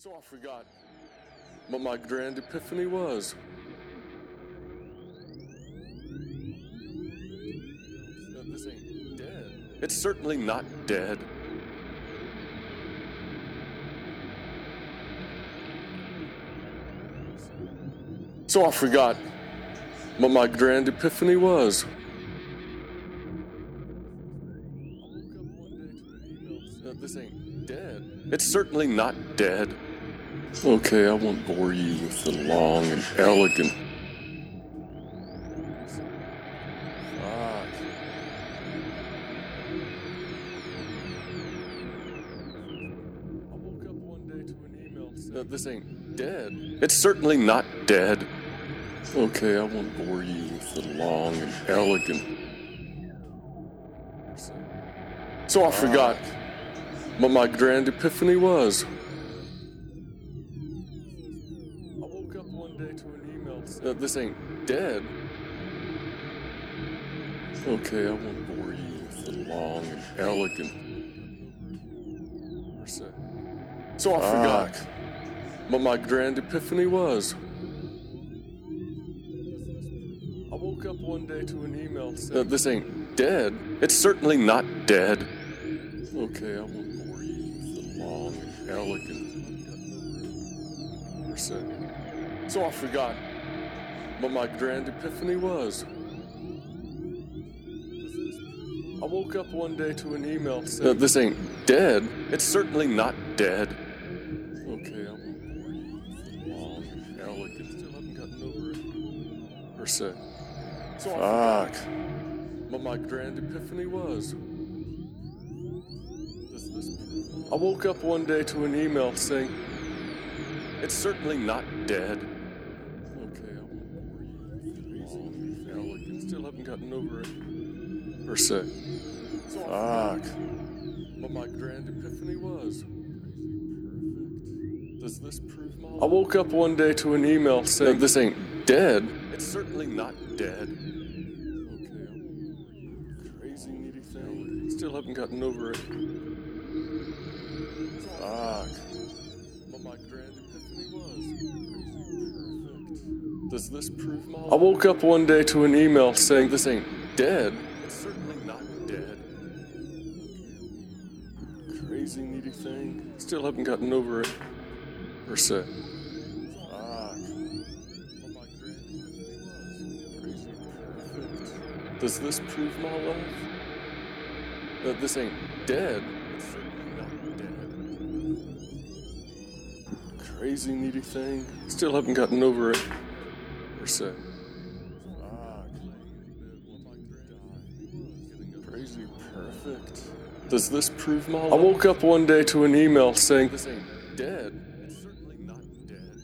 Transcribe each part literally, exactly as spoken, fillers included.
So I forgot what my grand epiphany was. Uh, This ain't dead. It's certainly not dead. So I forgot what my grand epiphany was. Uh, This ain't dead. It's certainly not dead. Okay, I won't bore you with the long and elegant. Fuck. I woke up one day to an email saying, uh, This ain't dead. It's certainly not dead. Okay, I won't bore you with the long and elegant. So I forgot what my grand epiphany was. I woke up one day to an email saying, uh, This ain't dead. Okay, I won't bore you with the long and elegant. So I forgot what my grand epiphany was. I woke up one day to an email saying, uh, This ain't dead. It's certainly not dead. Okay, I won't bore you with the long and elegant. So I forgot what my grand epiphany was. I woke up one day to an email saying, uh, This ain't dead. It's certainly not dead. Okay, I won't bore you with the long and elegant. Still haven't gotten over it. Per se. So I forgot what my grand epiphany was. Does this prove? I woke up one day to an email saying, It's certainly not dead. Okay, I won't bore you with the long and elegant. Still haven't gotten over it. Per se. Fuck. What my grand epiphany was. Does this prove my life? I woke up one day to an email saying, This ain't dead. It's certainly not dead. Okay, I'm crazy needy thing. Still haven't gotten over it. Fuck. What my grand epiphany was. Perfect. Does this prove my life? I woke up one day to an email saying, This ain't dead. It's certainly not dead. Crazy needy thing. Still haven't gotten over it. Per se. Fuck. What my grand epiphany was. Crazy perfect. Does this prove my life? That this ain't dead. It's certainly not dead. Crazy needy thing. Still haven't gotten over it. Per se. Crazy perfect. Does this prove my life? I woke up one day to an email saying, This ain't dead. It's certainly not dead.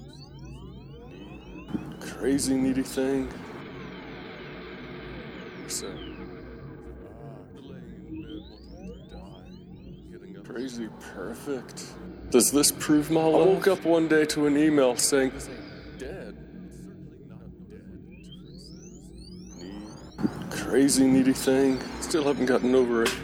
Crazy needy thing. Crazy perfect. Does this prove my life? I woke up one day to an email saying, This ain't dead. It's certainly not dead. Crazy needy thing. Still haven't gotten over it.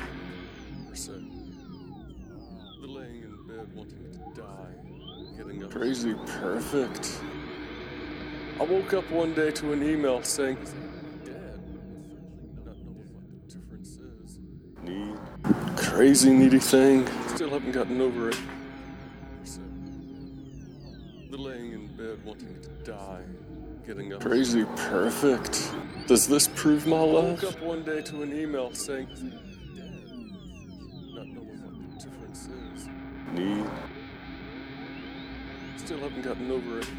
The laying in bed wanting to die. Getting up. Crazy perfect. I woke up one day to an email saying, This ain't dead. Not knowing what the difference is. Need. Crazy needy thing. Still haven't gotten over it. The laying in bed wanting to die. Getting up. Crazy perfect. Does this prove my life? I woke up one day to an email saying, This ain't dead. Not knowing what the difference is. Need. Still haven't gotten over it.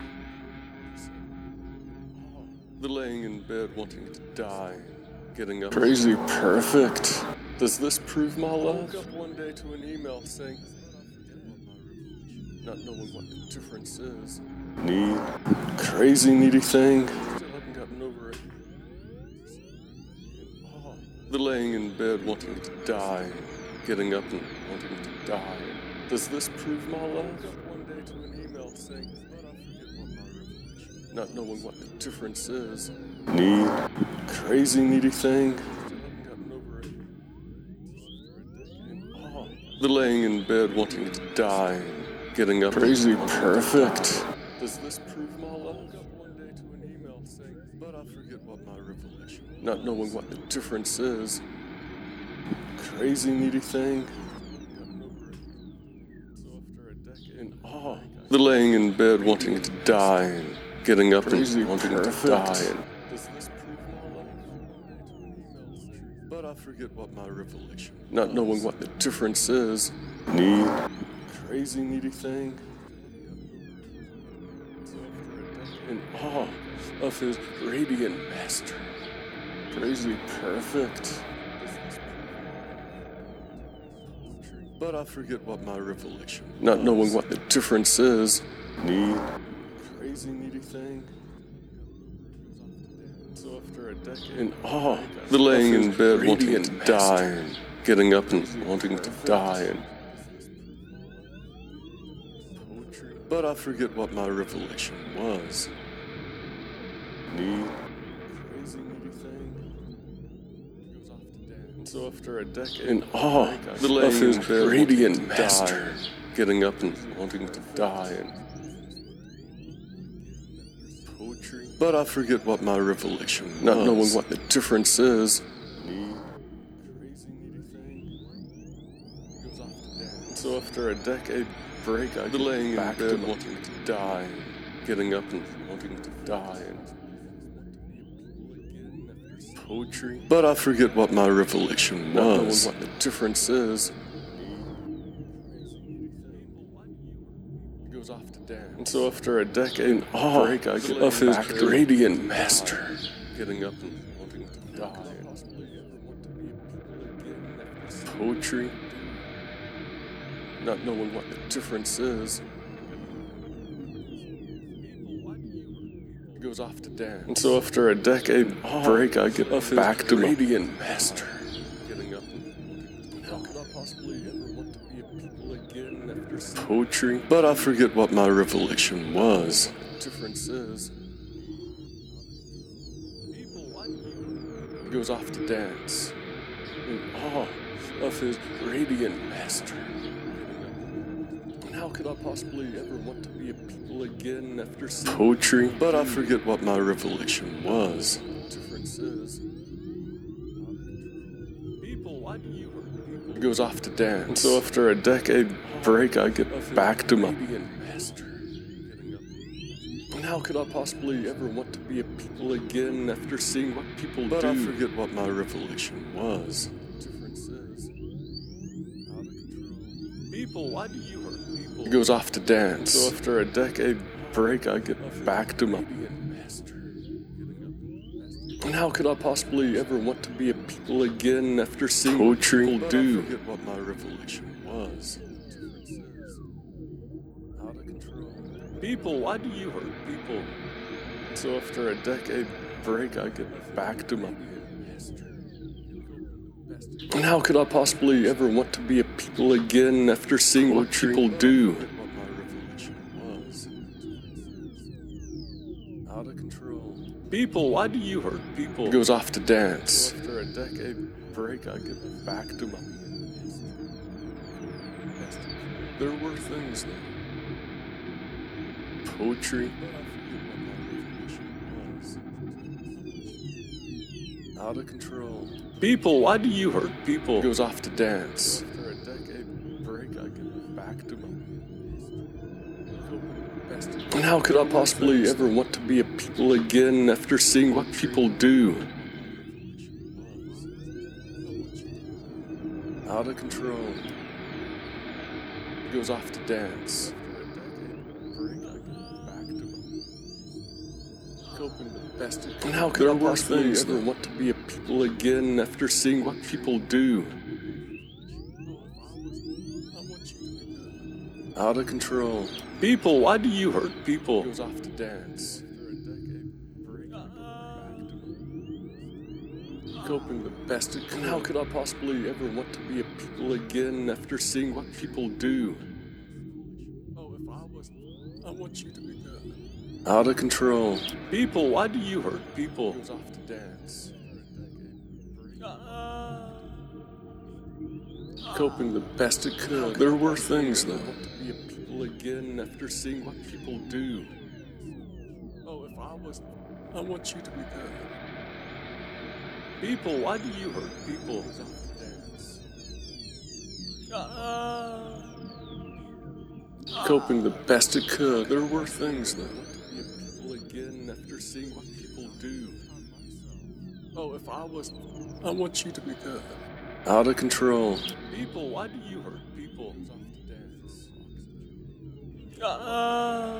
The laying in bed wanting to die. Getting up. Crazy perfect. Does this prove my life? I woke up one day to an email saying, Not knowing what the difference is. Need. Crazy needy thing. Still haven't gotten over it. The laying in bed wanting to die. Getting up and wanting to die. Does this prove my life? I woke up one day to an email saying, Not knowing what the difference is. Need. Crazy needy thing. The laying in bed wanting to die. getting up. Crazy perfect. Does this prove my love? I woke up one day to an email saying, but I forget what my revelation. Not knowing what the difference is. Crazy needy thing. So after a decade in awe, the laying in bed wanting to die and getting up Crazy and wanting perfect. to die. And does this prove my love? But I forget what my revelation. Not knowing what the difference is. Need. Crazy needy thing. In awe of his radiant master. Crazy perfect. But I forget what my revelation. Not knowing what the difference is. Need. Crazy needy thing. So after a decade in awe, the laying in bed wanting to die and getting up and wanting to die and but I forget what my revelation was. Need. Crazy needy thing. Goes off to dance. So after a decade in awe, the laying of his bed radiant master, getting up and wanting to die and poetry. But I forget what my revelation was. Not knowing what the difference is. Need. Crazy needy thing. Goes off to dance. So after a decade break, I the laying in bed wanting to die, getting up and wanting to die, and poetry. But I forget what my revelation was. Not knowing what the difference is. Goes off to dance. And so after a decade in awe break, I get of his radiant master, getting up and wanting to die, and poetry. Not knowing what the difference is. Goes off to dance. And so after a decade oh, break, I get back to my radiant master. Getting up and how could I possibly ever want to be a people again after seeing poetry? But I forget what my revelation was. The difference is. Goes off to dance. In awe of his radiant master. How could I possibly ever want to be a people again after seeing poetry? But I forget what my revelation was. The difference is. People, why do you hurt people? Goes off to dance. And so after a decade break, I get back to my master. And how could I possibly ever want to be a people again after seeing what people do? But I forget what my revelation was. The difference is. Out of control. People, why do you hurt? He goes off to dance. So after a decade break, I get back to my master. And how could I possibly ever want to be a people again after seeing poetry people do? I forget what my revelation was. Out of control. People, why do you hurt people? So after a decade break, I get back to my master. And how could I possibly ever want to be a people again after seeing what people do? Out of control. People, why do you hurt people? He goes off to dance. So after a decade break, I get back to my. There were things then. Poetry. Out of control. People, why do you hurt people? He goes off to dance. After a decade break, I get back to my. And how could I possibly ever want to be a people again after seeing what people do? Out of control. He goes off to dance. And how could I possibly ever want to be a people again after seeing what people do? Out of control. People, why do you hurt people? He goes off to dance. Coping the best it can. And how could I possibly ever want to be a people again after seeing what people do? Oh, if I was, I want you to be good. Out of control. People, why do you hurt people? He goes off to dance. Coping the best it could. There were things though. again after seeing what people do. Oh, if I was... I want you to be good. People, why do you hurt people? Uh, Coping the best it could. There were things, though. People again after seeing what people do. Oh, if I was... I want you to be good. Out of control. People, why do you hurt people? Uh,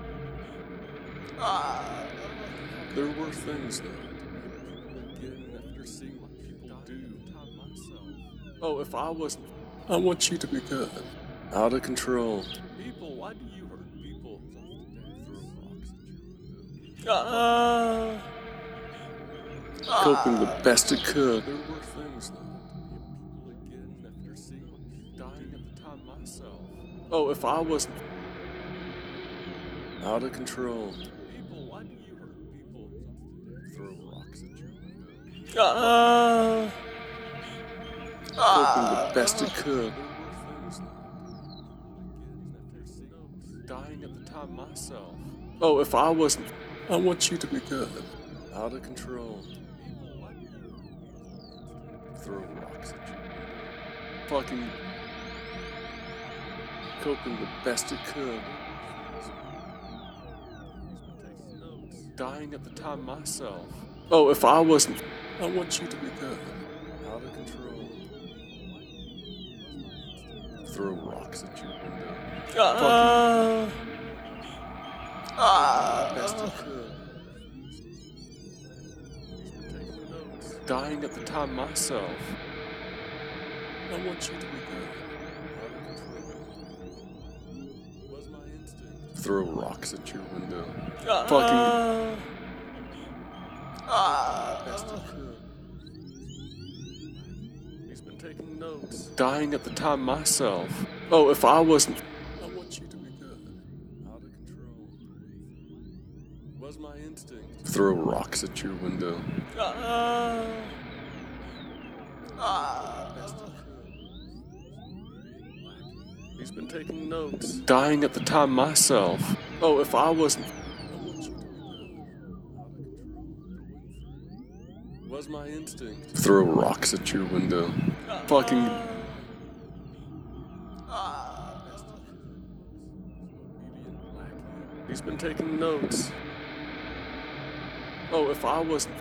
uh, there were things, though. Again, after seeing what people do. Oh, if I was... I want you to be good. Out of control. People, why do you hurt people? Uh, Coping the best it could. There were things, though. People again after seeing what dying at the time myself. Oh, if I was... Out of control. People, why do you hurt people? Throw rocks at your window. Uh, Coping the best it could. Dying at the time myself. Oh, if I was... I want you to be good. Out of control. Throw rocks at you. Fucking... Coping the best it could. Dying at the time myself. Oh, if I wasn't... I want you to be good. Out of control. Throw rocks at your window. Uh, uh, best it could. Dying at the time myself. I want you to be good. Out of control. Was my instinct. Throw rocks at your window. Uh, Fucking. Uh, best it could. He's been taking notes. Dying at the time myself. Oh, if I wasn't... I want you to be good. Out of control. Was my instinct. Throw rocks at your window. Uh, uh, best it could. He's been taking notes. Dying at the time myself. Oh, if I wasn't... I want you to be good. Out of control. Was my instinct. Throw rocks at your window. Uh, Fucking... He's been taking notes. Oh, if I wasn't...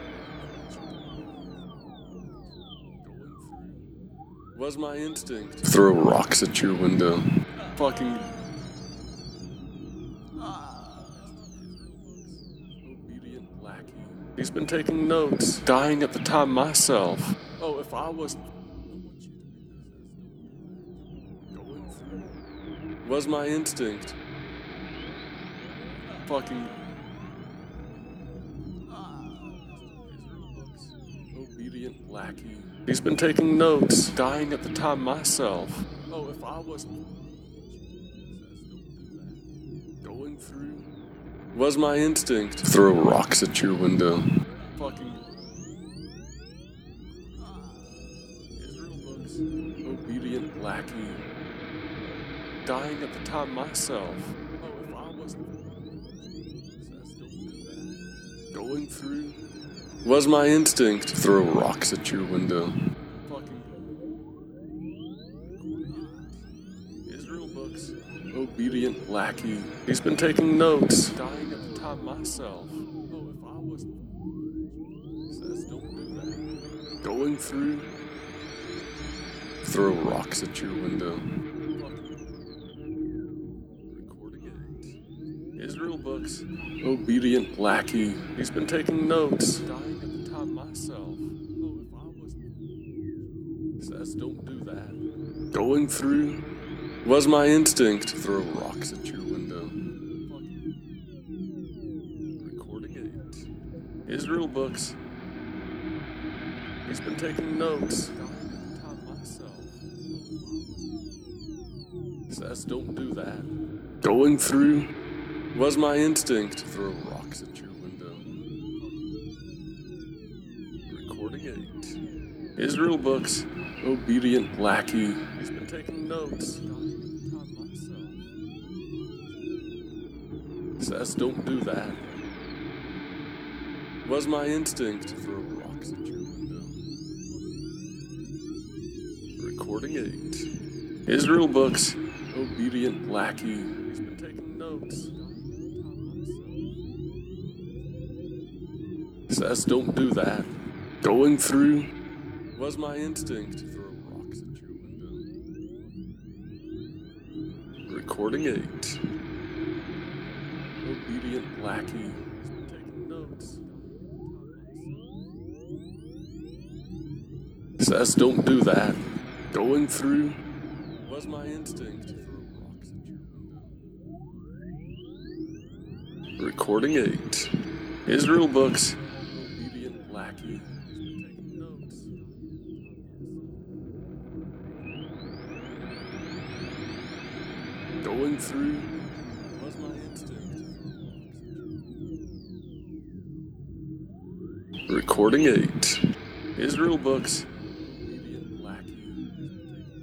Was my instinct. Throw rocks at your window. Fucking... Obedient lackey. He's been taking notes. Dying at the time myself. Oh, if I wasn't... Going through. Was my instinct. Fucking... Obedient lackey. He's been taking notes. Dying at the time myself. Oh, if I wasn't... Going through. Was my instinct. Throw rocks at your window. Fucking... Israel books. Obedient lackey. Dying at the time myself. Oh, if I wasn't... Going through. Was my instinct. Throw rocks at your window. Fucking... Israel books. Obedient lackey. He's been taking notes. Dying at the time myself. Oh, if I wasn't... Says don't do that. Going through. Throw rocks at your window. Israel books. Obedient lackey. He's been taking notes. Dying at the time myself. Oh, if I wasn't... Says don't do that. Going through. Was my instinct. Throw rocks at your window. Recording eight. Israel books. He's been taking notes. Dying at the time myself. Says don't do that. Going through. Was my instinct. Throw rocks at your window. Recording eight. Israel books. Obedient lackey. He's been taking notes. Says don't do that. Was my instinct to throw rocks at your window. Recording eight. Israel Books, obedient lackey. He's been taking notes. Says don't do that. Going through. Was my instinct to throw rocks at your window. Recording eight. Obedient lackey. He's been taking notes. Says don't do that. Going through. Was my instinct to throw rocks at your window. Recording eight. Israel Books, obedient lackey. He's been taking notes. Going through. Was my instinct to throw rocks at your window. Recording eight. Israel Books, obedient lackey. He's been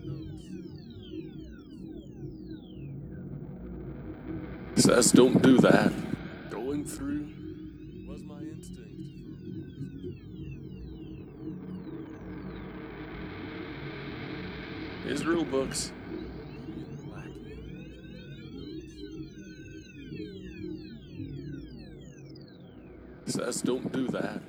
taking notes. Says don't do that. Going through. Was my instinct to throw rocks at your window. Israel Books, obedient lackey. Says don't do that.